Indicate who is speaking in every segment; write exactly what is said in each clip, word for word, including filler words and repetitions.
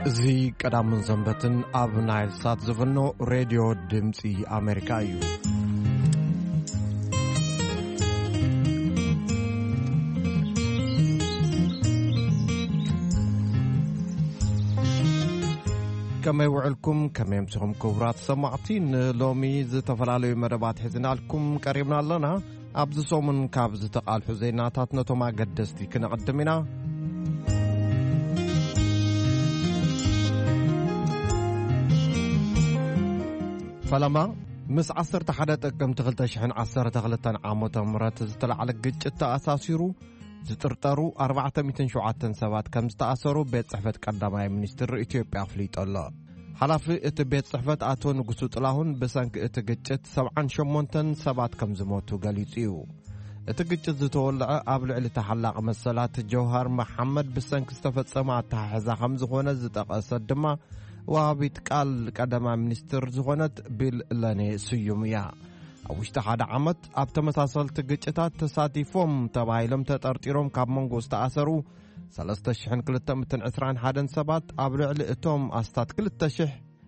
Speaker 1: زي قدام من زنبتن اب نايل سات زفنو راديو دمصي امريكا يو كما يوعلكم كما يمسكم كبرات سماعتين لومي زتفلالي مدبات حزنالكم قريبنا لنا ابز سومن كابز تقالحو زيناتات نتوما قدستي كنقدمنا فلما مس عصرت حدث كم تغلت شحن عصرت غلطان عامة مرات زتلع على جت أساسيرو زترترو أربعة مئتين شعات سبات كم استأثروا بيت صحفة قدامي منستر إثيوبيا فليت الله حلف إت بيت صحفة أتو نقصو طلاهن بسنك إتجت سبعان شمونتن سبات كم زموتو قاليتيو إتجت زتولع قبل على تحلق مسألة جوهر محمد بسنك استفدت سماعة تحزا خمس خونة زتقصد دما وبيتقال قدما منستر زغونت باللاني سيوميا اوشت حد عمت اب تمساسل تگچታት تساتيفوم تبايلم تطرطيروم ካብ መንጎ ዝተኣሰሩ ሰለስተ ሽሕን ክልተ መቶ ዕስራን ሓደን ሰባት ኣብ ልዕሊ እቶም ኣስታት ክልተ ሽሕ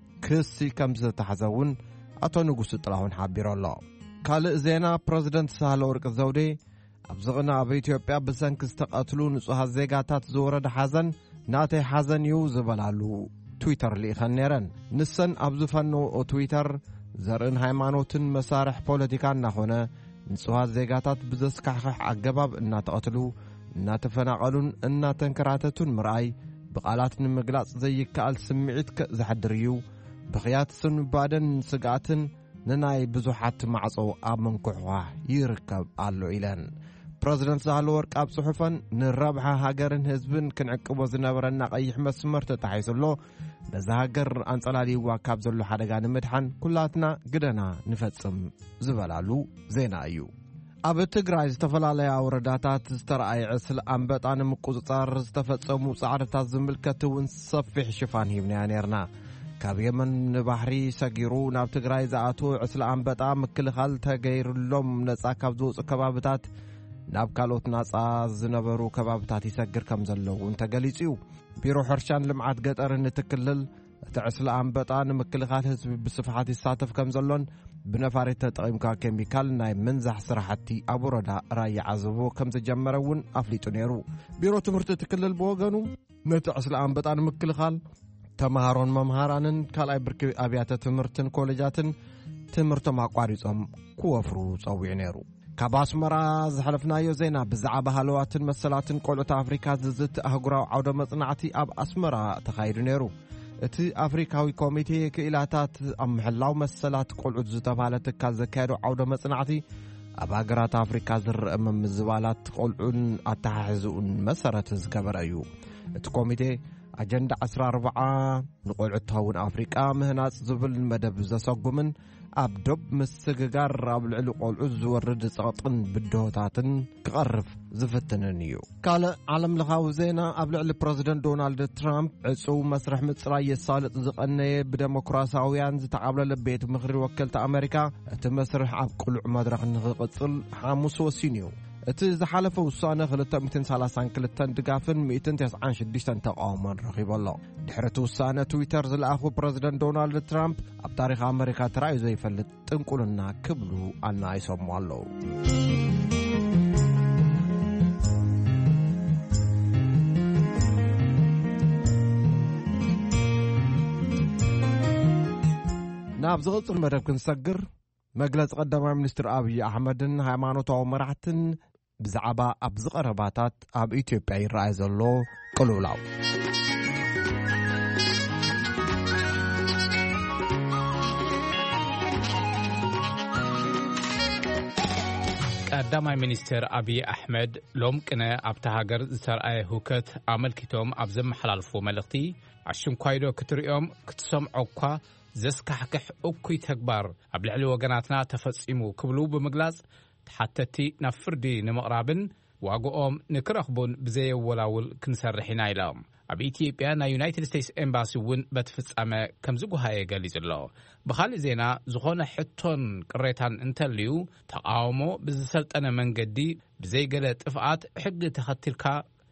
Speaker 1: ክሲ ከም ዝተሓዘውን ኣቶ ንጉስ ጥላሁን ሓቢሩ ኣሎ ካልእ ዜና ፕሬዝደንት ሳህለወርቅ ዘውዴ ኣብ ዝቕና ኣብ ኢትዮጵያ ብሰንኪ ዝተቐትሉ ንጹሃት ዜጋታት ዝወረደ ሓዘን ናተይ ሓዘን እዩ ዝበላሉ تويتر لي خنيرن نسن أبزفنو أو تويتر زرن هايمانوتن مسارح بوليتيكان نخونه نسوها زيغاتات بزسكحخح عقباب إنا تقتلو إنا تفناقلون إنا تنكراتتون مرأي بقالات نمقلاص زي كأل سمعيت كزحدريو بخيات سن بعدن سقاتن نناي بزوحات معصو آمن كحواه يركب آلو إلان بريزيدنت ساهلورق اب صحفن نربحه هاجرن حزبن كنعقبو زنبرنا قيح مسمر تتحيسلو بزهاجر انصلالي واكاب زلو حدغا نمدحن كلاتنا قدنا نفصم زبلالو زينا ايو اب تግራይ ዝተፈላላያ ወረዳታት ዝተራኣይ ዕስል ኣንበጣን ምቁፅጻር ዝተፈጸሙ ጻዕርታት ዝምልከቱን ሰፊሕ ሽፋን ሂብና ነርና ካብ የመን ባህሪ ሰጊሩ ናብ ትግራይ ዝኣቱ ዕስል ኣንበጣ ምክልኻል ተገይሩሎም ነፃ ካብ ዝወፁ ከባቢታት ናብ ካልኦት ናጻ ዝነበሩ ከባቢታት ይሰግር ከም ዘለዉ እንተገሊጽዩ ቢሮ ሕርሻን ልምዓት ገጠርን ትክልል ተዕስለ ኣንበጣ ንምክልኻል ህዝቢ ብስፍሓት ይሳተፍ ከም ዘሎን ብነፋሪት ተጠቒምካ ኬሚካል ናይ መንዛሕ ስራሕቲ ኣብ ወረዳ ራያ ዓዘቦ ከም ዝጀመረውን ኣፍሊጡ ነይሩ ቢሮ ትምህርቲ ትክልል ብወገኑ ነቲ ዕስለ ኣንበጣ ንምክልኻል ተማሃሮን መምሃራንን ካልኣይ ብርኪ ኣብያተ ትምህርትን ኮሌጃትን ትምህርቶም ኣቋሪጾም ክወፍሩ ጸዊዑ ነይሩ ካብ ኣስመራ ዝሓለፍናዮ ዜና ብዛዕባ ሃለዋትን መሰላትን ቆልዑት ኣፍሪካ ዝዝት ኣህጉራዊ ዓውደ መጽናዕቲ ኣብ ኣስመራ ተኻይዱ ነይሩ እቲ ኣፍሪካዊ ኮሚቴ ክኢላታት ኣብ ምሕላው መሰላት ቆልዑት ዝተባሃለ ትካል ዘካየዱ ዓውደ መጽናዕቲ ኣብ ሃገራት ኣፍሪካ ዝረአ ምዝባላት ቆልዑን ኣተሓሕዙኡን መሰረት ዝገበረ እዩ እቲ ኮሚቴ ኣጀንዳ عشرة أربعة ንቆልዑት ተውን ኣፍሪካ ምህናጽ ዝብል መደብ ዘሰጉምን ኣብ ዶብ ምስግጋር ኣብ ልዕሊ ቆልዑት ዝወርድ ጸቕጥን ብድሆታትን ክቐርፍ ዝፍትንን እዩ ካልእ ዓለም ለኻዊ ዜና ኣብ ልዕሊ ፕሬዝደንት ዶናልድ ትራምፕ ዕፁው መስርሕ ምጽራይ የሳልጥ ዝቐነየ ብዴሞክራሲያውያን ዝተዓብለለ ቤት ምኽሪ ወከልቲ ኣሜሪካ እቲ መስርሕ ኣብ ቁልዕ መድረኽ ንኽቕጽል ሓሙስ ወሲኑ እዩ እቲ ዝሓለፈ ውሳነ ክልተ ሚእትን ሰላሳን ክልተን ድጋፍን ሚእትን ተስዓን ሽዱሽተን ተቃውሞን ረኺቡ ኣሎ ድሕሪ እቲ ውሳነ ትዊተር ዝለኣኹ ፕሬዝደንት ዶናልድ ትራምፕ ኣብ ታሪኽ ኣሜሪካ ተራእዩ ዘይፈልጥ ጥንቁልና ክብሉ ኣናኢሶሙ ኣለዉ ናብ ዝቕጽል መደብ ክንሰግር መግለጽ ቀዳማይ ሚኒስትር ኣብይ ኣሕመድን ሃይማኖታዊ መራሕትን ብዛዕባ ኣብ ዝቐረባታት ኣብ ኢትዮጵያ ይረኣይ ዘሎ ቅልውላው
Speaker 2: ቀዳማይ ሚኒስትር ኣብይ ኣሕመድ ሎም ቅነ ኣብታ ሃገር ዝተርኣየ ሁከት ኣመልኪቶም ኣብ ዘመሓላልፎ መልእኽቲ ኣሽንኳይዶ ክትሪኦም ክትሰምዖ እኳ ዘስካሕክሕ እኩይ ተግባር ኣብ ልዕሊ ወገናትና ተፈጺሙ ክብሉ ብምግላጽ ተሓተቲ ናብ ፍርዲ ንምቕራብን ዋግኦም ንክረኽቡን ብዘየወላውል ክንሰርሕ ኢና ኢሎም ኣብ ኢትዮጵያ ናይ ዩናይትድ ስቴትስ ኤምባሲ እውን በቲ ፍጻመ ከም ዝጓሃየ ገሊጹ ኣሎ ብኻልእ ዜና ዝኾነ ሕቶን ቅሬታን እንተልዩ ተቃውሞ ብዝሰልጠነ መንገዲ ብዘይገለ ጥፍኣት ሕጊ ተኸቲልካ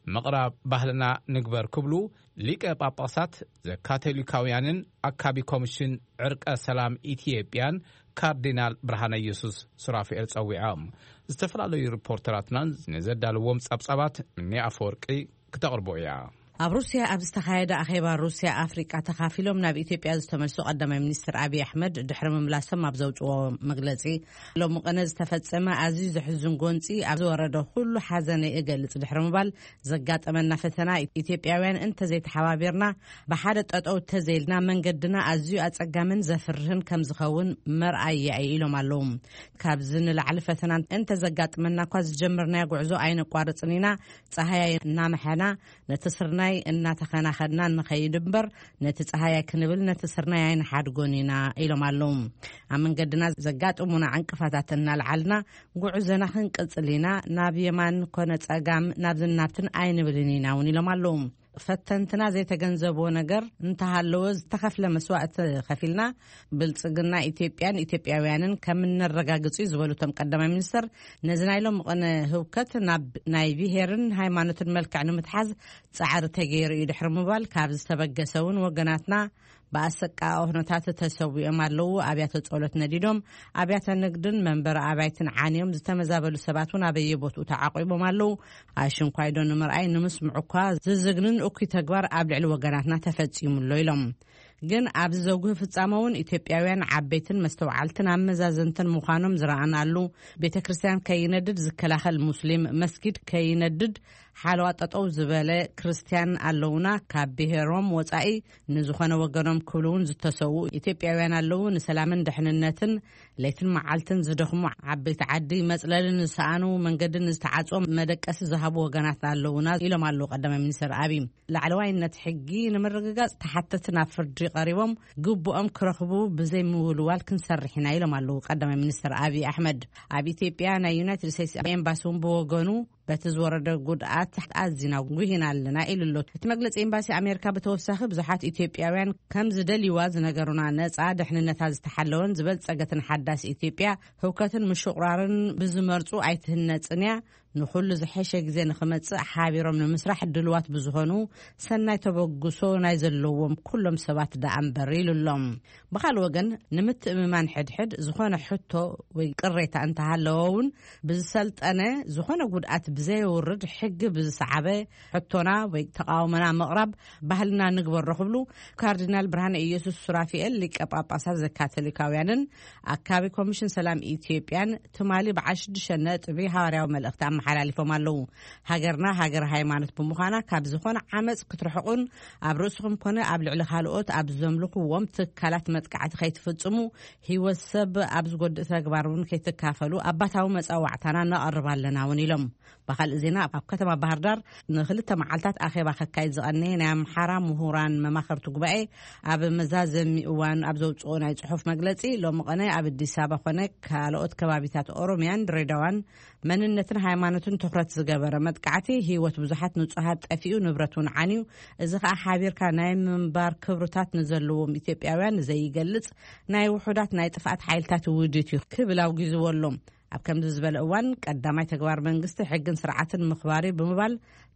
Speaker 2: ምቕራብ ባህልና ንግበር ክብሉ ሊቀ ጳጳሳት ዘካቶሊካውያንን አካቢ ኮሚሽን ዕርቀ ሰላም ኢትዮጵያን ካርዲናል ብርሃነ ኢየሱስ ሱራፊኤል ጸዊዖም ዝተፈላለዩ ሪፖርተራትናን ነዘዳልዎም ጸብጸባት እኔ አፈወርቂ ክተቕርቦ እያ
Speaker 3: ኣብ ሩስያ ኣብ ዝተኻየደ ኣኼባ ሩስያ ኣፍሪቃ ተኻፊሎም ናብ ኢትዮጵያ ዝተመልሱ ቀዳማይ ሚኒስትር አብይ አሕመድ ድሕሪ ምምላሶም ኣብ ዘውፅዎ መግለጺ ሎም ቀነ ዝተፈጸመ ኣዝዩ ዘሕዝን ጎንፂ ኣብ ዝወረደ ኩሉ ሓዘነይ እገልጽ ድሕሪ ምባል ዘጋጠመና ፈተና ኢትዮጵያውያን እንተ ዘይተሓባቢርና ብሓደ ጠጠው ተዘይልና መንገድና ኣዝዩ ኣጸጋምን ዘፍርህን ከም ዝኸውን መርኣያ ኢሎም ኣለዉ ካብዚ ንላዕሊ ፈተና እንተ ዘጋጥመና እኳ ዝጀመርናዮ ጉዕዞ ኣይነቋርጽን ኢና ፀሃያይ እናመሐና ነተስርና ናይ እናተኸናኸድና ንኸይድ እምበር ነቲ ፀሃያ ክንብል ነቲ ስርናይ ኣይንሓድጎን ኢና ኢሎም ኣለዉ ኣብ መንገድና ዘጋጥሙና ዕንቅፋታት እናልዓልና ጉዕዞና ክንቅጽል ኢና ናብ የማን ኮነ ፀጋም ናብ ዝናብትን ኣይንብልን ኢና እውን ኢሎም ኣለዉ ፈተንትና ዘይተገንዘብዎ ነገር እንተሃለወ ዝተኸፍለ መስዋዕት ከፊልና ብልጽግና ኢትዮጵያን ኢትዮጵያውያንን ከም እንረጋግጹ ዝበሉቶም ቀዳማይ ሚኒስትር ነዝናይሎም ቀነ ህውከት ናብ ናይ ብሄርን ሃይማኖትን መልክዕ ንምትሓዝ ጻዕሪ ተገይሩ ድሕሪ ምባል ካብ ዝተበገሰውን ወገናትና በአሰቃቂ ሁነታት ተሰውየም አለው አብያተ ጸሎት ነዲዶም አብያተ ንግድን መንበር አባይትን ዓንዮም ዝተመዛበሉ ሰባቱን አበየቦቱ ተዓቂቦም አለው አሽንኳይዶን ምርአይ ንምስምዑኳ ዝዝግንን እኩይ ተግባር ኣብ ልዕሊ ወገናትና ተፈጽሙሎ ኢሎም ግን ኣብዚ ዘጉህ ፍጻመውን ኢትዮጵያውያን ዓበይትን መስተውዓልትን አመዛዘንትን ምዃኖም ዝረአናሉ ቤተክርስቲያን ከይነድድ ዝከላኸል ሙስሊም መስጊድ ከይነድድ ሓለዋ ጠጠው ዝበለ ክርስቲያን ኣለውና ካብ ብሄሮም ወጻኢ ንዝኾነ ወገኖም ክብሉውን ዝተሰዉ ኢትዮጵያውያን ኣለዉ ንሰላምን ድሕንነትን ለይትን መዓልትን ዝደኽሙ ዓበይቲ ዓዲ መጽለልን ዝሰኣኑ መንገድን ዝተዓጾም መደቀሲ ዝሃቡ ወገናት ኣለውና ኢሎም ኣለዉ ቀዳማይ ሚኒስትር አብይ ላዕለዋይነት ሕጊ ንምርግጋጽ ተሓተትን ኣብ ፍርዲ ቀሪቦም ግቡኦም ክረኽቡ ብዘይ ምውልዋል ክንሰርሕ ኢና ኢሎም ኣለዉ ቀዳማይ ሚኒስትር አብይ አሕመድ ኣብ ኢትዮጵያ ናይ ዩናይትድ ስቴትስ ኤምባሲውን ብወገኑ በቲ ዝወረደ ጉድኣት ኣዝና ጉሂና ኣለና ኢሉሎ እቲ መግለጺ ኤምባሲ ኣሜሪካ በተወሳኺ ብዙሓት ኢትዮጵያውያን ከም ዝደልይዋ ዝነገሩና ነጻ ድሕንነታ ዝተሓለወን ዝበልጸገትን ሓዳስ ኢትዮጵያ ህውከትን ምሽቕራርን ብዝመርጹ ኣይትህነጽን እያ ንኹሉ ዝሐሸ ግዜ ንኽመጽእ ሓቢሮም ንምስራሕ ድልዋት ብዝኾኑ ሰናይ ተበግሶ ናይ ዘለዎም ኩሎም ሰባት ዳኣምበር ኢሉሎም ብኻል ወገን ንምትእምማን ሕድሕድ ዝኾነ ሕቶ ወይ ቅሬታ እንተሃለወውን ብዝሰልጠነ ዝኾነ ጉድኣት ብዘይውርድ ሕጊ ብዝሰዓበ ሕቶና ወይ ተቃውሞና ምቕራብ ባህልና ንግበር ክብሉ ካርዲናል ብርሃነ ኢየሱስ ሱራፊኤል ሊቀ ጳጳሳት ዘካቶሊካውያንን አካቢ ኮሚሽን ሰላም ኢትዮጵያን ትማሊ ብዓሽዱሽተ ነጥቢ ሃዋርያዊ መልእኽቲ ሓላሊፎም ኣለዉ ሃገርና ሃገር ሃይማኖት ብምዃና ካብ ዝኾነ ዓመጽ ክትርሕቁን ኣብ ርእስኩም ኮነ ኣብ ልዕሊ ካልኦት ኣብ ዘምልኩዎም ትካላት መጥቃዕቲ ከይትፍጽሙ ህይወት ሰብ ኣብ ዝጎድእ ተግባር እውን ከይትካፈሉ ኣባታዊ መጻዋዕታና ነቕርብ ኣለና እውን ኢሎም ብኻልእ ዜና ኣብ ከተማ ባህር ዳር ንኽልተ መዓልታት ኣኼባ ከካይድ ዝቐነየ ናይ ኣምሓራ ምሁራን መማኽርቲ ጉባኤ ኣብ መዛዘሚ እዋን ኣብ ዘውፅኦ ናይ ጽሑፍ መግለጺ ሎሚ ቀነ ኣብ አዲስ አበባ ኮነ ካልኦት ከባቢታት ኦሮምያን ድሬዳዋን መንነትን ሃይማኖትን ትኩረት ዝገበረ መጥቃዕቲ ህይወት ብዙሓት ንጹሃት ጠፊኡ ንብረቱን ዓንዩ እዚ ከዓ ሓቢርካ ናይ ምንባር ክብርታት ንዘለዎም ኢትዮጵያውያን ዘይገልጽ ናይ ውሑዳት ናይ ጥፋት ሓይልታት ውድት ክብል ኣውጊዝዎሎም ኣብ ከምዚ ዝበለ እዋን ቀዳማይ ተግባር መንግስቲ ሕግን ስርዓትን ምኽባሪ ብምባል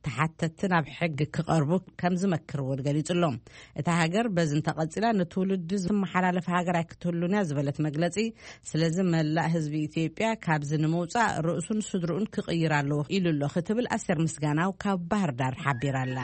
Speaker 3: ተሓተትን ኣብ ሕጊ ክቐርቡ ከም ዝመክርዎ ገሊጹሎም እታ ሃገር በዚ እንተቐጺላ ንትውልድ ዝመሓላለፈ ሃገር ኣይክትህሉን እያ ዝበለት መግለጺ ስለዚ መላእ ህዝቢ ኢትዮጵያ ካብዚ ንምውፃእ ርእሱን ስድሩኡን ክቕይር ኣለዎ ኢሉሎ ክትብል ኣስቴር ምስጋናው ካብ ባህር ዳር ሓቢራላ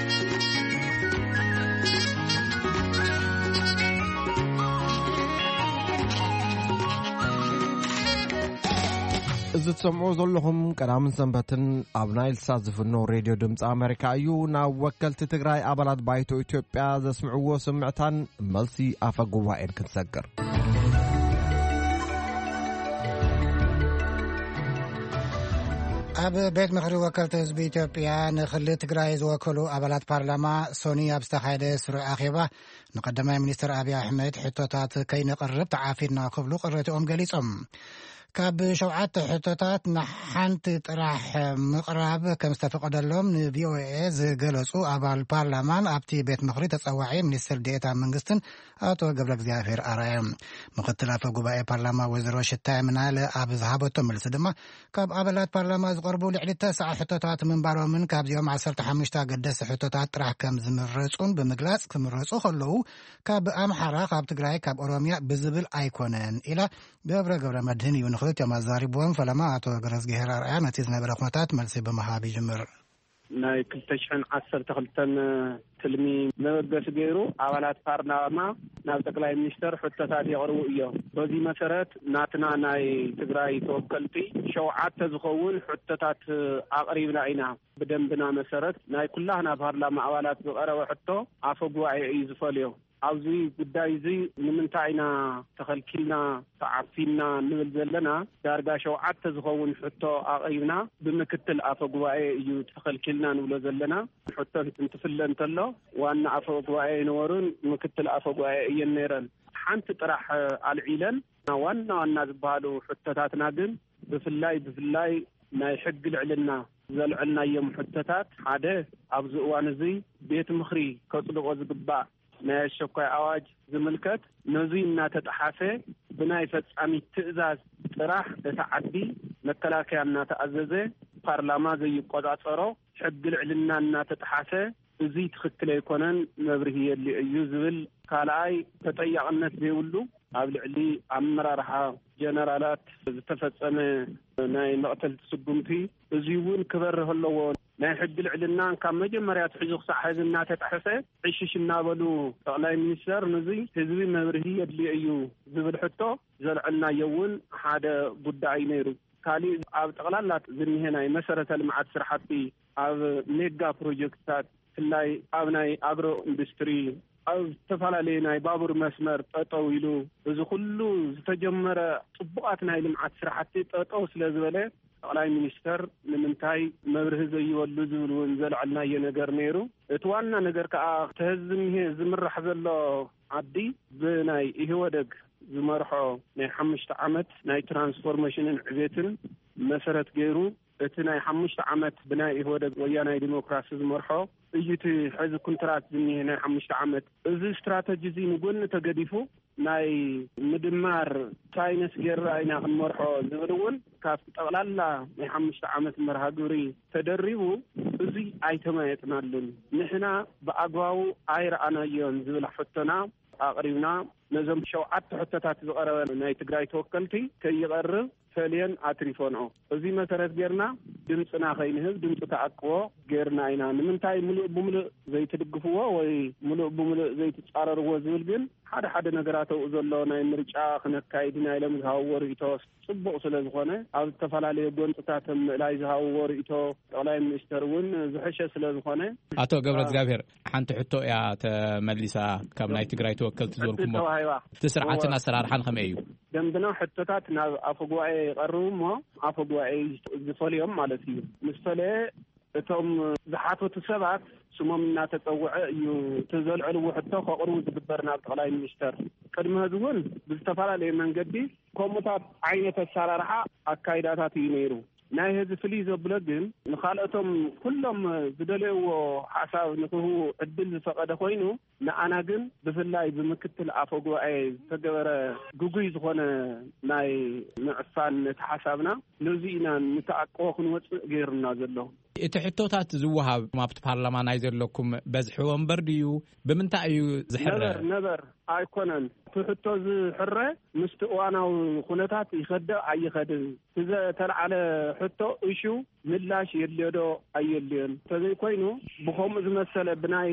Speaker 1: እዚ ትሰምዑ ዘለኹም ቀዳምን ሰንበትን ኣብ ናይል ሳት ዝፍኖ ሬድዮ ድምፂ ኣሜሪካ እዩ ናብ ወከልቲ ትግራይ ኣባላት ባይቶ ኢትዮጵያ ዘስምዕዎ ስምዕታን መልሲ ኣፈ ጉባኤን ክንሰግር
Speaker 4: ኣብ ቤት ምክሪ ወከልቲ ህዝቢ ኢትዮጵያ ንክልል ትግራይ ዝወከሉ ኣባላት ፓርላማ ሶኒ ኣብ ዝተኻየደ ስሩዕ ኣኼባ ንቀዳማይ ሚኒስትር አብይ አሕመድ ሕቶታት ከይነቕርብ ተዓፊርና ክብሉ ቅሬትኦም ገሊጾም ካብ ሸውዓተ ሕቶታት ንሓንቲ ጥራሕ ምቕራብ ከም ዝተፈቀደሎም ንቪኦኤ ዝገለጹ ኣባል ፓርላማን ኣብቲ ቤት ምኽሪ ተጸዋዒ ሚኒስትር ዴኤታ መንግስትን ኣቶ ገብረ እግዚአብሔር ኣርኣያ ምክትል ኣፈ ጉባኤ ፓርላማ ወይዘሮ ሽታይ ምናለ ኣብ ዝሃበቶ መልሲ ድማ ካብ ኣባላት ፓርላማ ዝቀርቡ ልዕሊ ተስዓ ሕቶታት ምንባሮምን ካብዚኦም ዓሰርተ ሓሙሽተ ገደስቲ ሕቶታት ጥራሕ ከም ዝምረጹን ብምግላጽ ክምረጹ ከለዉ ካብ ኣምሓራ ካብ ትግራይ ካብ ኦሮምያ ብዝብል ኣይኮነን ኢላ ገብረ ገብረ መድህን እዩ ንኽልቲኦም ኣዛሪቦም ፈለማ ኣቶ ገብረ እግዚአብሔር ኣርኣያ ነቲ ዝነበረ ኩነታት መልሲ ብምሃብ ይጅምር
Speaker 5: ናይ ክልተ ሽሕን ዓሰርተ ክልተን ትልሚ መበገሲ ገይሩ ኣባላት ፓርላማ ናብ ጠቅላይ ሚኒስተር ሕቶታት የቕርቡ እዮም በዚ መሰረት ናትና ናይ ትግራይ ተወከልቲ ሸውዓተ ዝኸውን ሕቶታት ኣቕሪብና ኢና ብደንብና መሰረት ናይ ኩላህና ፓርላማ ኣባላት ዝቐረበ ሕቶ ኣፈ ጉባኤ እዩ ዝፈልዮ ኣብዚ ጉዳይ እዚ ንምንታይ ኢና ተኸልኪልና ተዓፊና ንብል ዘለና ዳርጋ ሸውዓተ ዝኸውን ሕቶ ኣቕሪብና ብምክትል ኣፈ ጉባኤ እዩ ተኸልኪልና ንብሎ ዘለና ሕቶ እንትፍለ እንተሎ ዋና ኣፈ ጉባኤ ይነበሩን ምክትል ኣፈ ጉባኤ እየን ነይረን ሓንቲ ጥራሕ ኣልዒለን ዋና ዋና ዝበሃሉ ሕቶታትና ግን ብፍላይ ብፍላይ ናይ ሕጊ ልዕልና ዘልዕልናዮም ሕቶታት ሓደ ኣብዚ እዋን እዚ ቤት ምኽሪ ከጽድቆ ዝግባእ ናይ አስቸኳይ አዋጅ ዝምልከት ነዚ እናተጣሓፈ ብናይ ፈጻሚ ትዕዛዝ ጥራሕ ተዓዲ መከላከያ እናተኣዘዘ ፓርላማ ዘይቆጻጸሮ ሕጊ ልዕልና እናተጣሓፈ እዚ ትክክል ኣይኮነን መብርሂ የሊ እዩ ዝብል ካልኣይ ተጠያቅነት ዘይብሉ ኣብ ልዕሊ ኣመራርሓ ጀነራላት ዝተፈጸመ ናይ መቕተልቲ ስጉምቲ እዚ እውን ክበርህ ኣለዎ ናይ ሕጊ ልዕልና ካብ መጀመርያ ትሕዙ ክሳዕ ሕዚ እናተጣሓፈ ዕሽሽ እናበሉ ጠቅላይ ሚኒስተር ነዚ ህዝቢ መብርሂ የድሊ እዩ ዝብል ሕቶ ዘልዕልናዮ እውን ሓደ ጉዳይ ነይሩ ካሊእ ኣብ ጠቅላላ ዝኒሄ ናይ መሰረተ ልምዓት ስራሕቲ ኣብ ሜጋ ፕሮጀክትታት ፍላይ ኣብ ናይ አግሮ ኢንዱስትሪ ኣብ ተፈላለየ ናይ ባቡር መስመር ጠጠው ኢሉ እዚ ኩሉ ዝተጀመረ ጽቡቃት ናይ ልምዓት ስራሕቲ ጠጠው ስለ ዝበለ ጠቅላይ ሚኒስተር ንምንታይ መብርሂ ዘይወሉ ዝብል እውን ዘልዕልናዮ ነገር ነይሩ እቲ ዋና ነገር ከዓ ተህዝምሄ ዝምራሕ ዘሎ ዓዲ ብናይ ኢህወደግ ዝመርሖ ናይ ሓሙሽተ ዓመት ናይ ትራንስፎርሜሽንን ዕቤትን መሰረት ገይሩ እቲ ናይ ሓሙሽተ ዓመት ብናይ ኢህወደግ ወያናይ ዲሞክራሲ ዝመርሖ እዩቲ ሕዚ ኩንትራት ዝኒሄ ናይ ሓሙሽተ ዓመት እዚ ስትራቴጂ እዚ ንጎኒ ተገዲፉ ናይ ምድማር ሳይንስ ጌራ ኢና ክንመርሖ ዝብል እውን ካብ ጠቅላላ ናይ ሓሙሽተ ዓመት መርሃ ግብሪ ተደሪቡ እዚ ኣይተማየጥናሉን ንሕና ብኣግባቡ ኣይረኣናዮን ዝብል ሕቶና ኣቕሪብና ነዞም ሸውዓተ ሕቶታት ዝቐረበ ናይ ትግራይ ተወከልቲ ከይቐርብ ፈልየን ኣትሪፎንኦ እዚ መሰረት ጌርና ድምፅና ከይንህብ ድምፂ ተኣቅቦ ጌርና ኢና ንምንታይ ሙሉእ ብሙሉእ ዘይትድግፍዎ ወይ ሙሉእ ብሙሉእ ዘይትጻረርዎ ዝብል ግን ሓደ ሓደ ነገራት ኣብኡ ዘሎ ናይ ምርጫ ክነካይድ ናይ ሎም ዝሃብዎ ርእይቶ ጽቡቕ ስለ ዝኾነ ኣብ ዝተፈላለየ ጎንፅታት ምእላይ ዝሃብዎ ርእይቶ ጠቅላይ ሚኒስተር እውን ዝሕሸ ስለ ዝኾነ
Speaker 2: ኣቶ ገብረ እግዚአብሔር ሓንቲ ሕቶ እያ ተመሊሳ ካብ ናይ ትግራይ ተወከልቲ ዝበልኩሞ እቲ ስርዓትን ኣሰራርሓን ከመይ እዩ ደንብና ሕቶታት ናብ ኣፈ ጉባኤ ይቐርቡ እሞ ኣፈ ጉባኤ ዝፈልዮም ማለት እዩ ምስ ፈለየ እቶም ዝሓተቱ ሰባት ስሞም እናተፀውዐ እዩ ተዘልዕልዎ ሕቶ ከቕርቡ ዝግበር ናብ ጠቅላይ ሚኒስተር ቅድሚ ህዝቢ እውን ብዝተፈላለየ መንገዲ ከምኡታት ዓይነት ኣሰራርሓ ኣካይዳታት እዩ ነይሩ ናይ ህዝቢ ፍልይ ዘብሎ ግን ንኻልኦቶም ኩሎም ዝደለይዎ ሓሳብ ንክህቡ ዕድል ዝፈቐደ ኮይኑ ንኣና ግን ብፍላይ ብምክትል ኣፈ ጉባኤ ዝተገበረ ጉጉይ ዝኾነ ናይ ምዕፋን እቲ ሓሳብና ነዚ ኢና ንተኣቅቦ ክንወፅእ ገይሩና ዘሎ እቲ ሕቶታት ዝወሃብ ኣብቲ ፓርላማ ናይ ዘለኩም በዝሒ ወንበር ድዩ ብምንታይ እዩ ዝሕረ ነበር ኣይኮነን ትሕቶ ዝሕረ ምስቲ እዋናዊ ኩነታት ይኸድእ ኣይኸድን ዝተልዓለ ሕቶ እሹ ምላሽ የድልዮ ኣየድልዮን ተዘይ ኮይኑ ብኸምኡ ዝመሰለ ብናይ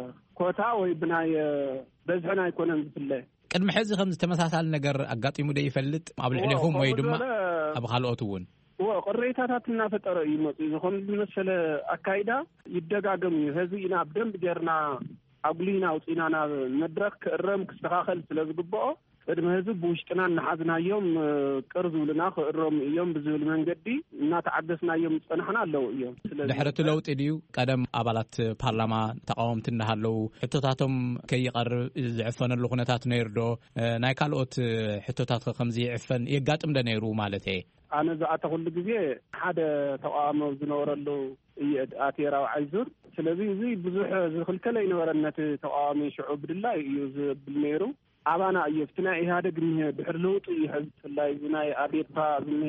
Speaker 2: ኮታ ወይ ብናይ በዝሕና ኣይኮነን ዝፍለ ቅድሚ ሕዚ ከም ዝተመሳሳሊ ነገር ኣጋጢሙ ደ ይፈልጥ ኣብ ልዕሊኹም ወይ ድማ ኣብ ካልኦት እውን ወቅሬታታት እናፈጠረ ይመጽ ይኹን ዝመሰለ አካይዳ ይደጋገም ይህዚ ኢና በደንብ ጌርና አጉሊና ውጪና ናብ መድረክ ክረም ክስተኻኸል ስለዝግበኦ
Speaker 5: ቅድመ ህዝብ ውሽጥና እናሓዝናዮም ቅርዝ ውልና ክእሮም እዮም ብዝብል መንገዲ እናተዓገስናዮም ፀናሕና ኣለው እዮም።
Speaker 2: ስለዚህ ድሕረት ለውጥ ድዩ ቀደም ኣባላት ፓርላማ ተቃወምቲ እንዳሃለው ሕቶታቶም ከይቀርብ ዝዕፈነሉ ኩነታት ነይርዶ ናይ ካልኦት ሕቶታት ከምዚ ይዕፈን የጋጥም ደ ነይሩ ማለት እዩ። ኣነ ዝኣተ ኩሉ ግዜ ሓደ ተቃዋሚ ዝነበረሉ ኣቴራው ዓይዙር ስለዚ እዚ ብዙሕ ዝኽልከለ ይነበረነት ተቃዋሚ ሽዑ ብድላይ እዩ ዝብል ነይሩ ኣባና እዩ ፍትናይ ኢህአዴግ ንሄ ድሕር ለውጥ ይሕዝ ላይ ናይ ኣዴፓ ዝንሄ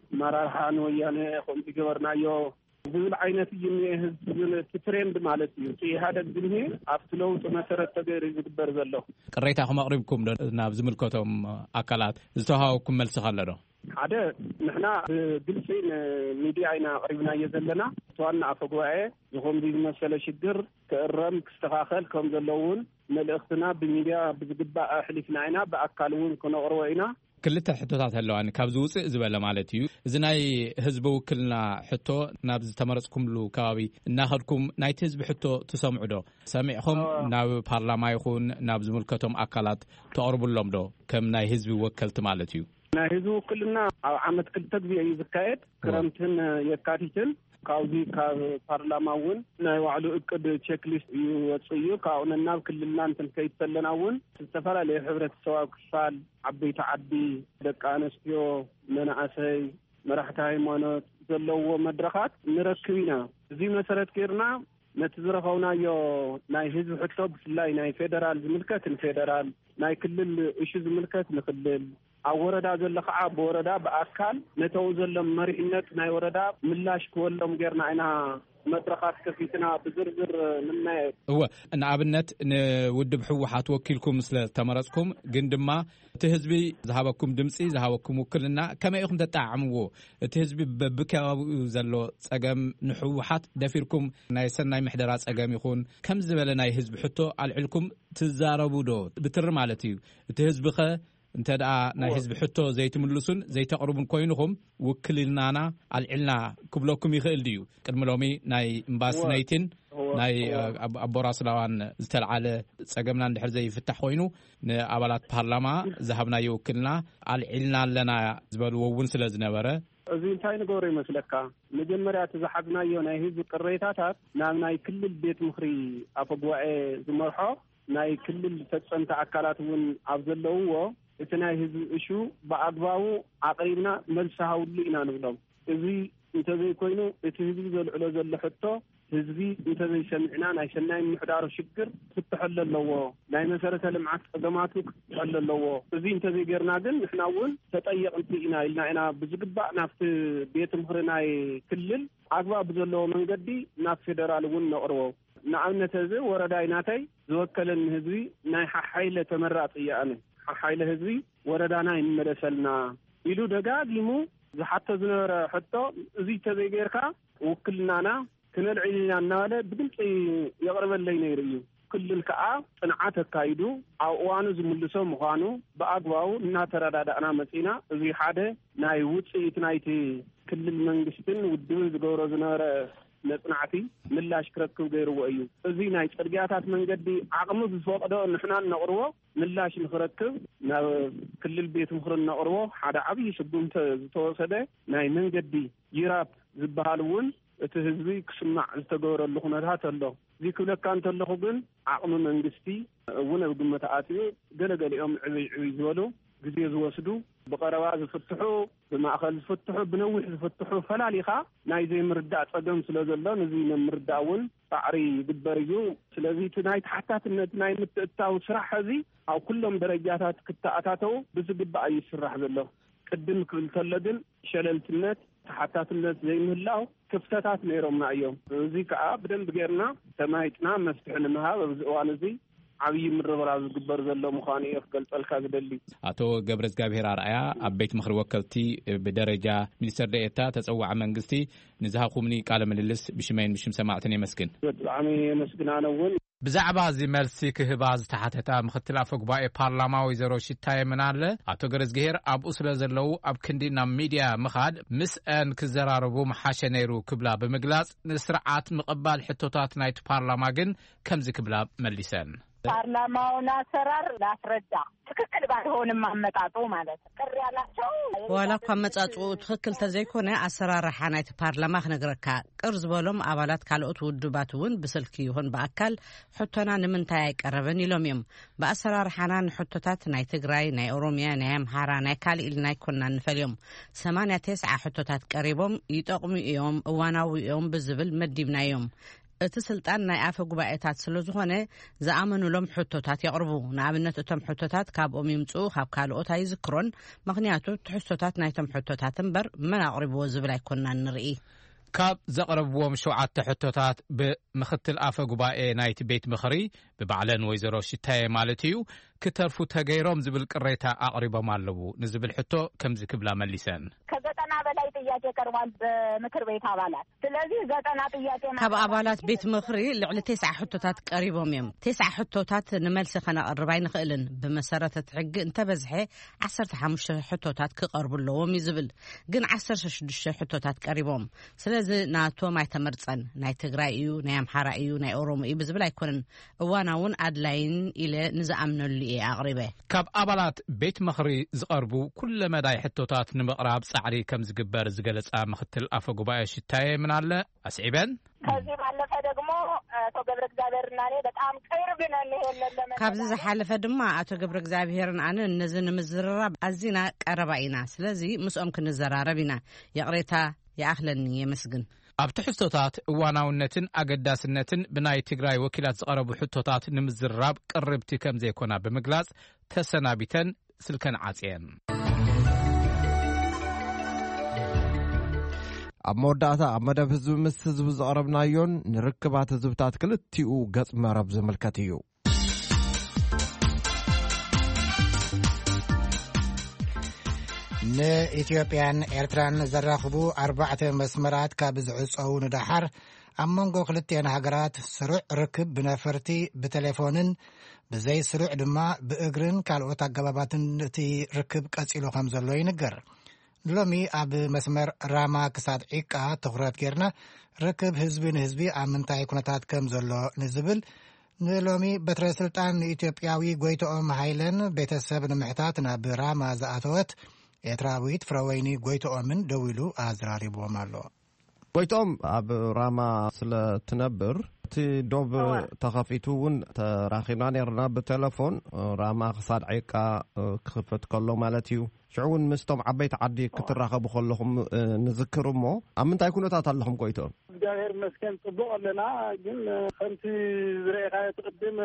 Speaker 2: መራርሓን ወያነ ከምቲ ገበርናዮ ዝብል ዓይነት ህዝብ ትሬንድ ማለት እዩ ኢህአዴግ ንሄ ኣብቲ ለውጥ መሰረት ተገይሩ ዝግበር ዘሎ ቅሬታ ከመቕሪብኩም ናብ ዝምልከቶም ኣካላት ዝተሃወኩም መልሲ ካለዶ ሓደ ንሕና ብግልፂ ሚድያ ኢና ቅሪብናዮ ዘለና ተዋና ኣፈጉባኤ ዝኸምዚ ዝመሰለ ሽግር ክእረም ክስተኻኸል ከም ዘለውን መልእኽትና ብሚድያ ብዝግባእ ኣሕሊፍና ኢና ብኣካል እውን ክነቕርቦ ኢና ክልተ ሕቶታት ኣለዋኒ ካብ ዝውፅእ ዝበለ ማለት እዩ እዚ ናይ ህዝቢ ውክልና ሕቶ ናብ ዝተመረፅኩምሉ ከባቢ እናኸድኩም ናይቲ ህዝቢ ሕቶ ትሰምዑ ዶ ሰሚዕኹም ናብ ፓርላማ ይኹን ናብ ዝምልከቶም ኣካላት ተቕርቡሎም ዶ ከም ናይ ህዝቢ ወከልቲ ማለት እዩ ናይ ህዝቢ ውክልና ኣብ ዓመት ክልተ ግዜ እዩ ዝካየድ ክረምትን የካቲትን ካብዚ ካብ ፓርላማ እውን ናይ ባዕሉ እቅድ ቼክሊስት እዩ ወፅኡ እዩ ካብኡ ናብ ክልልና እንትን ከይተለና እውን ዝተፈላለዩ ሕብረተሰባዊ ክፋል ዓበይቲ ዓዲ ደቂ ኣንስትዮ መናእሰይ መራሕቲ ሃይማኖት ዘለዎ መድረኻት ንረክብ ኢና እዚ መሰረት ጌርና ነቲ ዝረኸብናዮ ናይ ህዝቢ ሕቶ ብፍላይ ናይ ፌደራል ዝምልከት ንፌደራል ናይ ክልል እሹ ዝምልከት ንክልል ኣብ ወረዳ ዘሎ ከዓ ብወረዳ ብኣካል ነተው ዘሎም መሪሕነት ናይ ወረዳ ምላሽ ክወሎም ጌርና ኢና መድረኻት ከፊትና ብዝርዝር ምናየ እወ ንኣብነት ንውድብ ሕወሓት ወኪልኩም ስለ ተመረፅኩም ግን ድማ እቲ ህዝቢ ዝሃበኩም ድምፂ ዝሃበኩም ውክልና ከመይ ኢኹም ተጣዕምዎ እቲ ህዝቢ በብከባቢኡ ዘሎ ፀገም ንሕወሓት ደፊርኩም ናይ ሰናይ ምሕደራ ፀገም ይኹን ከም ዝበለ ናይ ህዝቢ ሕቶ ኣልዕልኩም ትዛረቡ ዶ ብትሪ ማለት እዩ እቲ ህዝቢ ኸ እንተ ደኣ ናይ ህዝቢ ሕቶ ዘይትምልሱን ዘይተቕርቡን ኮይኑኹም ውክልናና ኣልዕልና ክብለኩም ይኽእል ድዩ ቅድሚ ሎሚ ናይ እምባስነይትን ናይ ኣቦራስላዋን ዝተልዓለ ፀገምና እንድሕር ዘይፍታሕ ኮይኑ ንኣባላት ፓርላማ ዝሃብናዮ ውክልና ኣልዕልና ኣለና ዝበልዎ እውን ስለ ዝነበረ እዚ እንታይ ንገብሮ ይመስለካ መጀመርያ ተዛሓዝናዮ ናይ ህዝቢ ቅሬታታት ናብ ናይ ክልል ቤት ምክሪ ኣፈጉባኤ ዝመርሖ ናይ ክልል ፈፀምቲ ኣካላት እውን ኣብ ዘለውዎ እቲ ናይ ህዝቢ እሹ ብኣግባቡ ኣቕሪብና መልሲ ሃውሉ ኢና ንብሎም እዚ እንተዘይ ኮይኑ እቲ ህዝቢ ዘልዕሎ ዘሎ ሕቶ ህዝቢ እንተዘይሰሚዕና ናይ ሰናይ ምሕዳሩ ሽግር ክትሕል ኣለዎ ናይ መሰረተ ልምዓት ፀገማቱ ክትሕል ኣለዎ እዚ እንተዘይ ጌርና ግን ንሕና እውን ተጠየቕንቲ ኢና ኢልና ኢና ብዝግባእ ናብቲ ቤት ምክሪ ናይ ክልል ኣግባብ ዘለዎ መንገዲ ናብ ፌደራል እውን ነቕርቦ ንኣብነት እዚ ወረዳ ኢናተይ ዝወከለን ህዝቢ ናይ ሓሓይለ ተመራፂ እያ ኣነ ሓሓይለ ህዝቢ ወረዳና ይመለሰልና ኢሉ ደጋጊሙ ዝሓቶ ዝነበረ ሕቶ እዚ ተዘይ ጌርካ ውክልናና ክነልዕልና እናበለ ብግልፂ የቕርበለይ ነይሩ እዩ ክልል ከዓ ፅንዓት ኣካይዱ ኣብ እዋኑ ዝምልሶ ምዃኑ ብኣግባቡ እናተረዳዳእና መፂና እዚ ሓደ ናይ ውፅኢት ናይቲ ክልል መንግስትን ውድብን ዝገብሮ ዝነበረ ነፅናዕቲ ምላሽ ክረክብ ገይርዎ እዩ እዚ ናይ ፅርግያታት መንገዲ ዓቕሚ ዝፈቅዶ ንሕና ነቕርቦ ምላሽ ንክረክብ ናብ ክልል ቤት ምክሪ ነቕርቦ ሓደ ዓብዪ ሽጉምተ ዝተወሰደ ናይ መንገዲ ይራብ ዝበሃል እውን እቲ ህዝቢ ክስማዕ ዝተገበረሉ ኩነታት ኣሎ እዚ ክብለካ እንተለኹ ግን ዓቕሚ መንግስቲ እውን ኣብ ግምት ኣትዩ ገለገሊኦም ዕብይ ዕብይ ዝበሉ ግዜ ዝወስዱ ብቀረባ ዝፍትሑ ብማእኸል ዝፍትሑ ብነዊሕ ዝፍትሑ ፈላሊኻ ናይ ዘይምርዳእ ፀገም ስለ ዘሎ ነዚ ንምርዳእ እውን ፃዕሪ ይግበር እዩ ስለዚ እቲ ናይ ተሓታትነት ናይ ምትእትታው ስራሕ እዚ ኣብ ኩሎም ደረጃታት ክተኣታተው ብዝግባእ እዩ ይስራሕ ዘሎ ቅድም ክብል ከሎ ግን ሸለልትነት ተሓታትነት ዘይምህላው ክፍተታት ነይሮምና እዮም እዚ ከዓ ብደንብ ጌርና ተማሂጥና መፍትሒ ንምሃብ ኣብዚ እዋን እዚ ዓብዪ ምርብራብ ዝግበር ዘሎ ምዃኑ እየ ክገልፀልካ ዝደሊ ኣቶ ገብረ እግዚአብሔር ኣርኣያ ኣብ ቤት ምክሪ ወከልቲ ብደረጃ ሚኒስተር ዴኤታ ተፀዋዕ መንግስቲ ንዝሃብኩምኒ ቃለ ምልልስ ብሽመይን ብሽም ሰማዕትን የመስግን ብጣዕሚ የመስግን ኣነ እውን ብዛዕባ እዚ መልሲ ክህባ ዝተሓተታ ምክትል ኣፈ ጉባኤ ፓርላማ ወይዘሮ ሽታየ ምናለ ኣቶ ገብረ እግዚአብሔር ኣብኡ ስለ ዘለው ኣብ ክንዲ ናብ ሚድያ ምኻድ ምስአን ክዘራረቡ መሓሸ ነይሩ ክብላ ብምግላጽ ንስርዓት ምቕባል ሕቶታት ናይቲ ፓርላማ ግን ከምዚ ክብላ መሊሰን
Speaker 6: ፓርላማውን አሰራር ላስረዳ ትክክል ባይሆንም አመጣጡ ማለት ቅር ያላቸው
Speaker 3: ወላ ከመጻጹ ትክክል ተዘይኮነ አሰራርሓ ናይቲ ፓርላማ ክነግረካ ቅር ዝበሎም አባላት ካልኦት ውድባቱን ብስልኪ ይሆን በአካል ሕቶና ንምንታይ አይቀረበን ኢሎም እዮም በአሰራርሓና ንሕቶታት ናይ ትግራይ ናይ ኦሮሚያ ናይ አምሓራ ናይ ካልእ ናይ ኮና ንፈልዮም ሰማንያ ተስዓ ሕቶታት ቀሪቦም ይጠቅሙ እዮም እዋናዊ እዮም ብዝብል መዲብናዮም እቲ ስልጣን ናይ አፈ ጉባኤታት ስለዝኾነ ዝኣመኑሎም ሕቶታት ያቅርቡ ንኣብነት እቶም ሕቶታት ካብኦም ይምፁ ካብ ካልኦት ኣይዝክሮን ምክንያቱ ትሕቶታት ናይቶም ሕቶታት እምበር መን ኣቅሪብዎ ዝብል ኣይኮናን ንርኢ
Speaker 2: ካብ ዘቕረብዎም ሸውዓተ ሕቶታት ብምክትል አፈ ጉባኤ ናይቲ ቤት ምኽሪ ብባዕለን ወይዘሮ ሽታዬ ማለት እዩ ክተርፉ ተገይሮም ዝብል ቅሬታ አቅሪቦም ኣለዉ ንዝብል ሕቶ ከምዚ ክብላ መሊሰን
Speaker 6: ከዘጠና በላይ ጥያቄ ቀርቧል በምክር ቤት አባላት ስለዚህ ዘጠና ጥያቄ
Speaker 3: ካብ አባላት ቤት ምኽሪ ልዕሊ ተስዓ ሕቶታት ቀሪቦም እዮም ተስዓ ሕቶታት ንመልሲ ከነቅርብ ኣይንኽእልን ብመሰረተ ሕጊ እንተበዝሐ ዓሰርተ ሓሙሽተ ሕቶታት ክቀርቡለዎም ይዝብል ግን ዓሰርተ ሽዱሽተ ሕቶታት ቀሪቦም ስለዚ ናቶም ኣይተመርፀን ናይ ትግራይ እዩ ናይ አምሓራ እዩ ናይ ኦሮሞ እዩ ብዝብል ኣይኮነን እዋናውን ኣድላይን ኢለ ንዝኣምነሉ እየ ኣቅሪበ
Speaker 2: ካብ አባላት ቤት ምኽሪ ዝቀርቡ ኩለ መዳይ ሕቶታት ንምቕራብ ጻዕሪ ከም ዝግበር ዝገለጻ ምክትል አፈ ጉባኤ ሽታዬ ምን አለ አስዒበን
Speaker 6: ከዚህ ባለፈ ደግሞ አቶ ገብረ እግዚአብሔርና እኔ በጣም ቅርብ ነን ይሄንን ለምን
Speaker 3: ካብዚ ዝሓለፈ ድማ አቶ ገብረ እግዚአብሔርን አነ እነዚ ንምዝርራብ አዚና ቀረባ ኢና ስለዚ ምስኦም ክንዘራረብ ኢና የቅሬታ يأخلني يمسجن
Speaker 2: ኣብቲ ሕቶታት እዋናውነትን ኣገዳስነትን ብናይ ትግራይ ወኪላት ዝቐረቡ ሕቶታት ንምዝራብ ቅርብቲ ከም ዘይኮና ብምግላጽ ተሰናቢተን ስልከን ዓጽየን
Speaker 1: ኣብ መወዳእታ ኣብ መደብ ህዝቢ ምስ ህዝቢ ዝቐረብናዮን ንርክባት ህዝብታት ክልቲኡ ገጽ መረብ ዝምልከት እዩ
Speaker 4: ንኢትዮጵያን ኤርትራን ዘራኽቡ ኣርባዕተ መስመራት ካብ ዝዕጸው ንዳሓር ኣብ መንጎ ክልቲአን ሃገራት ስሩዕ ርክብ ብነፈርቲ ብቴሌፎንን ብዘይ ስሩዕ ድማ ብእግርን ካልኦት ኣገባባትን እቲ ርክብ ቀጺሉ ከም ዘሎ ይንገር ሎሚ ኣብ መስመር ራማ ክሳድ ዒቃ ትኹረት ጌርና ርክብ ህዝቢ ንህዝቢ ኣብ ምንታይ ኩነታት ከም ዘሎ ንዝብል ንሎሚ በትረ ስልጣን ኢትዮጵያዊ ጎይቶኦም ሃይለን ቤተሰብ ንምሕታት ናብ ራማ ዝኣተወት ኤርትራዊት ፍረወይኒ ጎይቶኦምን ደው ኢሉ ኣዝራሪቦም ኣሎ
Speaker 1: ጎይቶም ኣብ ራማ ስለ ትነብር እቲ ዶብ ተኸፊቱ እውን ተራኺብና ነርና ብቴሌፎን ራማ ክሳድ ዒቃ ክኽፈት ከሎ ማለት እዩ ሽዑውን ምስቶም ዓበይቲ ዓዲ ክትራኸቡ ከለኹም ንዝክር እሞ ኣብ ምንታይ ኩነታት ኣለኹም ጎይቶም
Speaker 5: እግዚአብሔር መስገን ጽቡቕ ኣለና ግን ከምቲ ዝረአኻዮ ትቅድም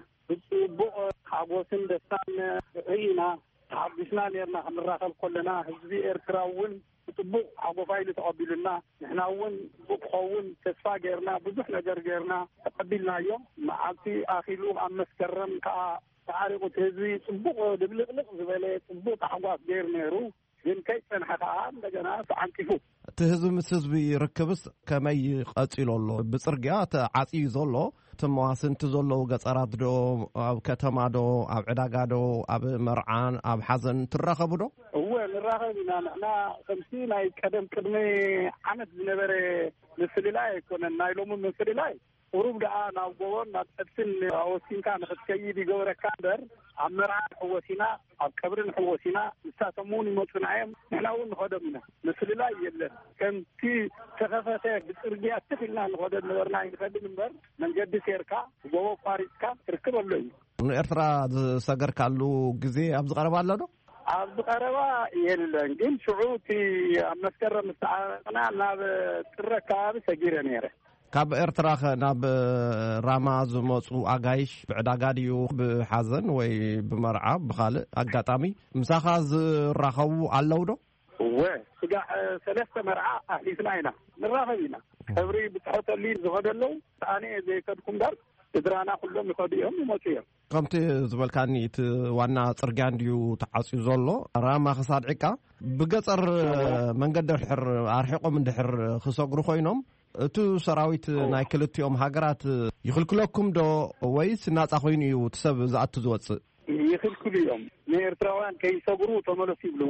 Speaker 5: ብጽቡቕ ሓጎስን ደስታን ርኢና ተሓቢስና ነርና ክንራኸብ ከለና ህዝቢ ኤርትራ እውን ብጽቡቕ ሓጎፋይሉ ተቐቢሉና ንሕና እውን ጽቡቕ ክኸውን ተስፋ ጌርና ብዙሕ ነገር ጌርና ተቐቢልናዮ መዓልቲ ኣኺሉ ኣብ መስከረም ከዓ ተዓሪቑ እቲ ህዝቢ ጽቡቕ ድብልቕልቕ ዝበለ ጽቡቕ ተሓጓስ ገይሩ ነይሩ ግን ከይጸንሐ ከዓ እንደገና ተዓንቂፉ
Speaker 1: እቲ ህዝቢ ምስ ህዝቢ ርክብስ ከመይ ቀጺሉ ኣሎ ብጽርግያ ተዓጽዩ ዘሎ ተመዋስንቲ ዘለዉ ገጸራት ዶ ኣብ ከተማ ዶ ኣብ ዕዳጋ ዶ ኣብ መርዓን ኣብ ሓዘን ትራኸቡ ዶ
Speaker 5: እወ ንራኸብ ኢና ንሕና ከምቲ ናይ ቀደም ቅድሚ ዓመት ዝነበረ ምፍልላይ ኣይኮነን ናይ ሎሚ ምፍልላይ ቁሩብ ደኣ ናብ ጎቦን ናብ ፀብትን ወሲንካ ንኽትከይድ ይገብረካ እምበር ኣብ መርዓ ሕወሲና ኣብ ቀብሪ ሕወሲና ንሳቶም እውን ይመፁና እዮም ንሕና እውን ንኸዶም ኢና ምፍልላይ የለን ከምቲ ተኸፈተ ብፅርግያ ትኽልና ንኸዶም ነበርና ይንኸድን እምበር መንገዲ ሴርካ ጎቦ ቋሪፅካ ትርክበሎ እዩ
Speaker 1: ንኤርትራ ዝሰገርካሉ ግዜ ኣብ ዝቐረባ ኣሎ ዶ
Speaker 5: ኣብ ዝቐረባ የለን ግን ሽዑ እቲ ኣብ መስከረም ዝተዓረቕና ናብ ጥረ ከባቢ ሰጊረ ነይረ
Speaker 1: ካብ ኤርትራ ናብ ራማ ዝመፁ ኣጋይሽ ብዕዳጋ ድዩ ብሓዘን ወይ ብመርዓ ብኻልእ ኣጋጣሚ ምሳኻ ዝራኸቡ ኣለዉ ዶ
Speaker 5: እወ ስጋዕ ሰለስተ መርዓ ኣሕሊፍና ኢና ንራኸብ ኢና ቀብሪ ብትሖተሊ ዝኸደለዉ ኣነ ዘይከድኩም ዳር ስድራና ኩሎም ይኸዱ እዮም ይመፁ እዮም
Speaker 1: ከምቲ ዝበልካኒ እቲ ዋና ጽርግያ እንድዩ ተዓፅዩ ዘሎ ራማ ክሳድ ዒቃ ብገጠር መንገዲ ድሕር ኣርሒቆም እንድሕር ክሰግሩ ኮይኖም እቲ ሰራዊት ናይ ክልቲኦም ሃገራት ይኽልክለኩም ዶ ወይስ ናጻ ኮይኑ እዩ እቲ ሰብ ዝኣቱ ዝወፅእ
Speaker 5: ይኽልክሉ እዮም ንኤርትራውያን ከይሰግሩ ተመለሱ ይብልዎም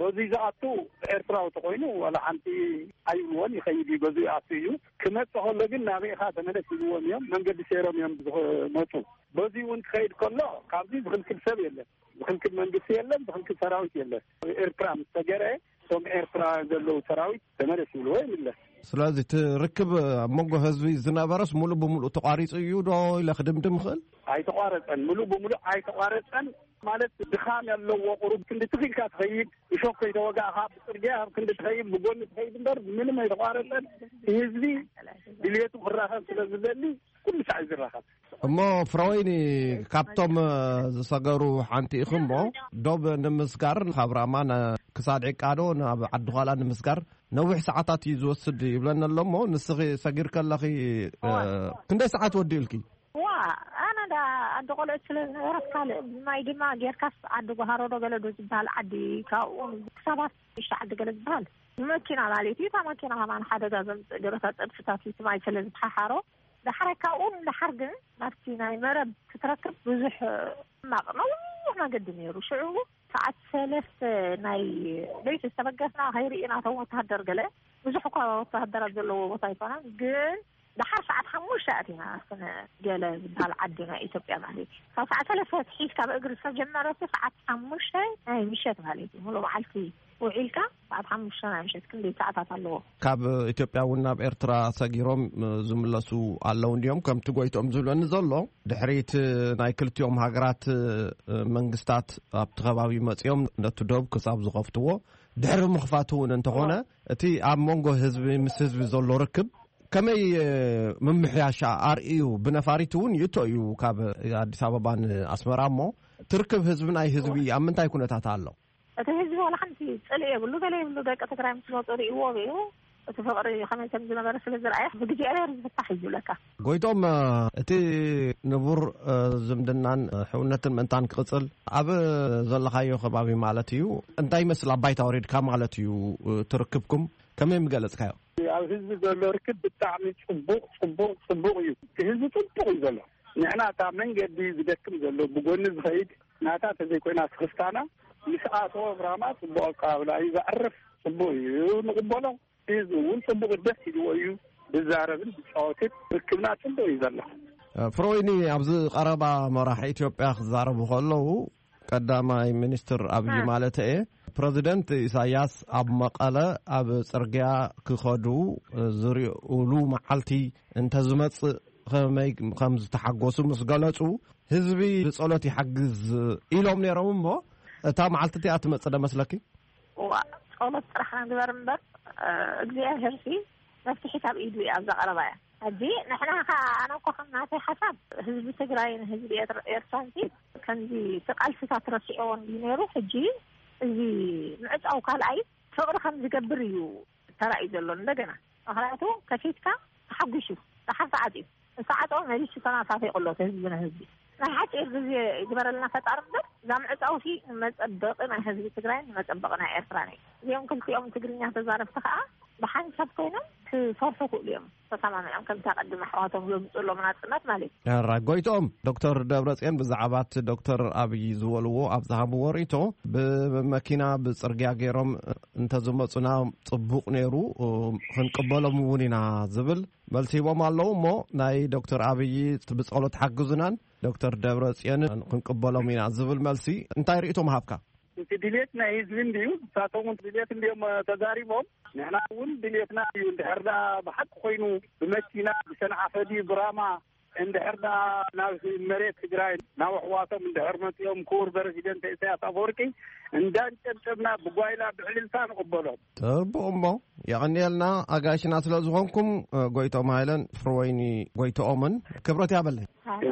Speaker 5: بزي زاتو إرتراو تقولينه ولا عندي أيوان يخيبي بزي عطيه كما تقول لكن نبي هذا من السيوم يوم من قد سيرم يوم ماتوا بزي وانت خير كله كابي بخل كل سبب يلا بخل كل من قد سيرم بخل كل سراوي يلا إرترام تجرى ثم إرترا ذلوا سراوي تمر السيوم يلا
Speaker 1: ስለዚህ ትርክብ ሞጎ ህዝቢ ዝነበረስ ሙሉ በሙሉ ተቋሪጽ እዩ ዶ ኢለ خدمድም خل
Speaker 5: ኣይተቋረጸን ሙሉ በሙሉ ኣይተቋረጸን ማለት ድኻም ያለው ወቁሩብ ክንድ ትኺልካ ትኸይድ እሾክ ይተወጋኻ ብጽርግያ ክንድ ትኸይድ ብጎን ትኸይድ እንደር ምንም ኣይተቋረጸን ህዝቢ ድልየቱ ክራኸብ ስለዝደሊ ኩሉ ሰዓት ዝራኸብ
Speaker 1: እሞ ፍራወይኒ ካብቶም ዝሰገሩ ሓንቲ ኢኹምሞ ዶብ ንምስጋር ካብ ራማን ክሳድ ዕቃዶ ናብ ዓዲ ኋላ ንምስጋር ነዊሕ ሰዓታት እዩ ዝወስድ ይብለና ኣሎሞ ንስኺ ሰጊር ከለኺ ክንደይ ሰዓት ወዲልኪ
Speaker 6: ዋ ኣነ ዳ ኣዲ ቆልዑት ስለ ዝነበረት ካልእ ማይ ድማ ጌርካስ ዓዲ ጓሃሮዶ ገለዶ ዝበሃል ዓዲ ካብኡ ክሳባት ሽተ ዓዲ ገለ ዝበሃል መኪና ማለት እዩ እታ መኪና ከማን ሓደጋ ዘምፅእ ገበታ ፀድፍታት እዩ ማይ ስለ ዝተሓሓሮ دحرة كأون دحرة نفسي ناي مرب تتركب بزح مقنع وإحنا قدمي رشعه ساعات ثلاث ناي ليش استبقسنا غيري إنا تو تهدر قلة بزح قارو تهدر الزلو وطيفنا قل دحر ساعات خموش ساعتنا أصلا قال بهالعدنا إثيوبيا مالي فساعات ثلاث تحيش كاب أجر سجمرة ساعات خموش هاي مشيت مالي ملو معلتي وعيلكا بعد خمس سنة مشيت كل ساعات الله
Speaker 1: كاب إثيوبيا وناب إرترا سجيرهم زملسو على اليوم كم تقولتهم زلوا نزلوا دحريت نايكلت يوم هاجرات منجستات أبتغابي متيوم نتدوب كساب زغفتوه دحر مخفاتون أنت هنا تي عم مونجو حزب مس حزب زلوا ركب كمي ممحياشا آرئيو بنفاريتون يتويو كاب أديس أبابان أسمرامو تركب حزبنا أي حزبي عم أنت يكون تحتالله
Speaker 6: تهزي ولا خمسي تسألي يقول له قال له ده كتكرام سلوط ريء وبيه تفقري خمسة من زمان برسل الزرعة بيجي عليه رز بتحيي لك
Speaker 1: قويتهم تي نبور زمدنان حونة منتان قصل أب زل خايو خبابي مالتيو أنتي مثل بيت أوريد كام مالتيو تركبكم كم مقالت كايو
Speaker 5: ያው ህዝብ ዘለርክብ ብጣዕሚ ጽቡቕ ጽቡቕ ጽቡቕ እዩ ህዝብ ጽቡቕ ይዘሎ ንሕና እታ መንገዲ ዝደክም ዘሎ ብጎኒ ዝኸይድ ናታ ተዘይኮይና ክርስታና ንሰዓት ፕሮግራማ ጽቡቕ ኣቀባብላ እዩ ዘዕርፍ ጽቡቕ እዩ ንቕበሎ ህዝብ እውን ጽቡቕ ደስ ይብሎ እዩ ብዛረብን ብጫወትን ርክብና ጽቡቕ እዩ ዘሎ
Speaker 1: ፍሮይኒ ኣብዚ ቀረባ መራሒ ኢትዮጵያ ክዛረቡ ከለዉ ቀዳማይ ሚኒስትር ኣብይ ማለት እየ ፕሬዚደንት ኢሳያስ ኣብ መቐለ ኣብ ጽርግያ ክኸዱ ዝሪኡሉ መዓልቲ እንተዝመጽእ ከመይ ከም ዝተሓጎሱ ምስ ገለጹ ህዝቢ ብጸሎት ይሓግዝ ኢሎም ነይሮም እሞ እታ መዓልቲ እቲኣ ትመጽእ ዶ መስለኪ
Speaker 6: ጸሎት ጥራሕ ንግበር እምበር እግዚኣብሔር ሲ መፍትሒ ካብ ኢዱ እዩ ኣብ ዘቐረባ እያ ሕጂ ንሕና ኸ ኣነ እኮ ከምናተይ ሓሳብ ህዝቢ ትግራይን ህዝቢ ኤርትራን ከምዚ ተቃልስታት ረሲዖን እዩ ነይሩ ሕጂ እዚ ምዕጫው ካልኣይ ፍቅሪ ከም ዝገብር እዩ ተራእዩ ዘሎ እንደገና ምክንያቱ ከፊትካ ተሓጒሹ ተሓሳዓት እዩ ሰዓት ኦ መሪሽ ተናሳፈ ይቆሎት ህዝብና ህዝቢ ናይ ሓፂር ግዜ ይግበረልና ፈጣሪ እምበር እዛ ምዕጫው ሲ መፀበቂ ናይ ህዝቢ ትግራይን መፀበቂ ናይ ኤርትራን እዩ እዚኦም ክልቲኦም ትግርኛ ተዛረብቲ ከዓ بحنسب كونهم تصرفوا اليوم فسمعنا كم تقدم أحواتهم يوم مناطقات مالي.
Speaker 1: رجعتهم دكتور دبرتين بزعبات دكتور أبي زولو أبزهم وريتو بمكينة بسرقة غيرهم انتظمتنا طبق نيرو خنقبلهم ونينا زبل بل سيبوا مالو مو ناي دكتور أبي بسألت حقزنان دكتور دبرتين خنقبلهم ونينا زبل مالسي انتي رأيتهم هابكا
Speaker 5: دليتنا يزلين ديو ساتون دليت اليوم تجاربهم نحن نقول دليتنا عند هردا بحق خوينو بمشينا بسنة عفدي دراما عند هردا ناس مريت تجراين ناو حواتهم عند هرمت يوم كور بريزيدنت إسحاق أفوركي عندنا تبنا بقايلا بعلنسان قبلهم.
Speaker 1: طب أمه يعني لنا أجاشنا سلازوهمكم قويتو مايلن فرويني قويتو أمن كبرتي عبله.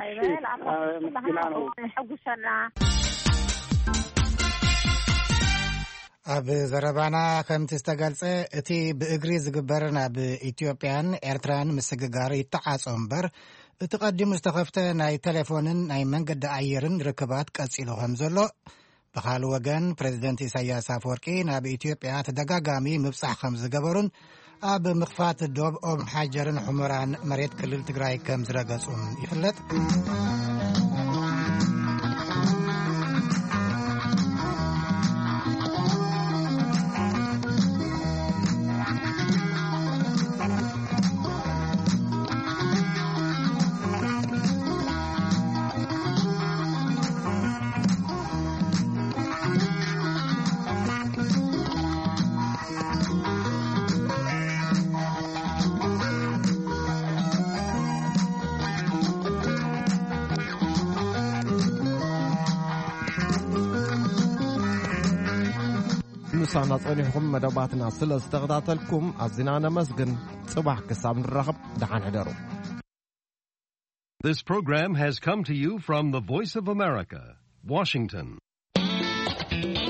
Speaker 4: ኣብ ዘረባና ከምቲ ዝተገልጸ እቲ ብእግሪ ዝግበር ናብ ኢትዮጵያን ኤርትራን ምስግጋር ይተዓጾ እምበር እቲ ቀዲሙ ዝተኸፍተ ናይ ቴሌፎንን ናይ መንገዲ ኣየርን ርክባት ቀጺሉ ከም ዘሎ ብኻልእ ወገን ፕሬዚደንት ኢሳያስ ኣፈወርቂ ናብ ኢትዮጵያ ተደጋጋሚ ምብጻሕ ከም ዝገበሩን ኣብ ምኽፋት ዶብ ኦም ሓጀርን ሕሙራን መሬት ክልል ትግራይ ከም ዝረገጹን ይፍለጥ።
Speaker 1: ምሳና ጸኒሕኩም መደባትና ስለ ዝተኸታተልኩም ኣዝና ነመስግን ጽባሕ ክሳብ ንራኸብ ደሓን ሕደሩ
Speaker 7: This program has come to you from the Voice of America, Washington.